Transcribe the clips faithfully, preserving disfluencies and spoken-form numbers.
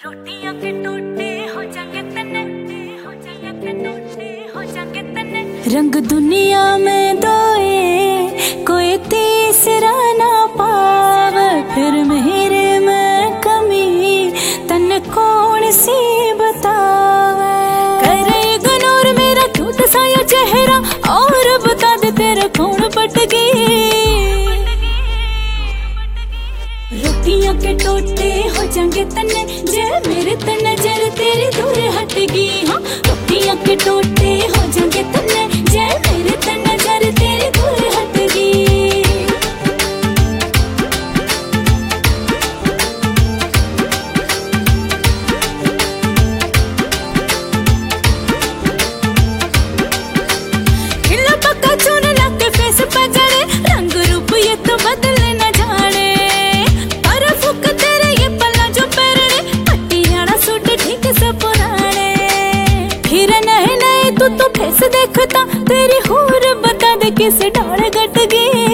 रोटियां के टोटे हो जाएंगे तने, हो जाएंगे टोटे हो जाएंगे तने। रंग दुनिया में दोए कोई तीसरा ना पावे, फिर मेरे में कमी तन कौन सी बतावे। करे इग्नोर मेरा क्यूट सा ये चेहरा, और बता दे तेरे कौन पट गई। रोटियां के टोटे हो जाएंगे तने, जे मेरे तन नजर तेरी दूर हटगी। हाँ, रोटियां के टोटे हो जाएंगे तने, जे मेरे तन नजर तेरी दूर हटगी। खिला पक्का चून लग फेस पे जड़े, रंग रूप ये तो बदल न जाने। फिर नहीं नहीं तू तो फेस देखता, तेरी होर बता दे किस डाल गट गई।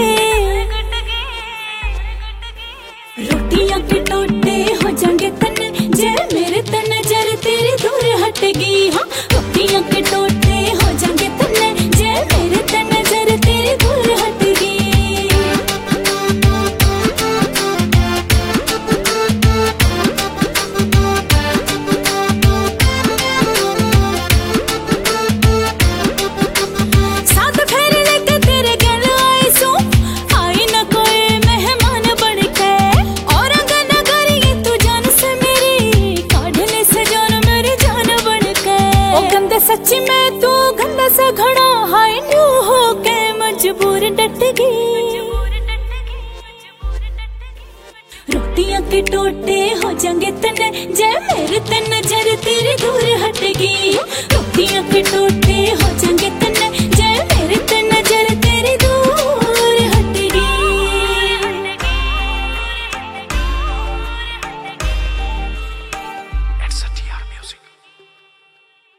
रोटियां के टोटे हो जाएंगे तने, जे मेरे तन नजर तेरी दूर हटगी। हाँ, रोटियां के टोटे हो जाएंगे तने, जे मेरे तन नजर तेरी दूर हटगी। सच्ची में तू गंदा सा घड़ा, हाय न्यू हो के मजबूर डट गई। रोटियां के टोटे हो जाएंगे तने, जे मेरे तन नजर तेरी दूर हटगी। रोटियां के टोटे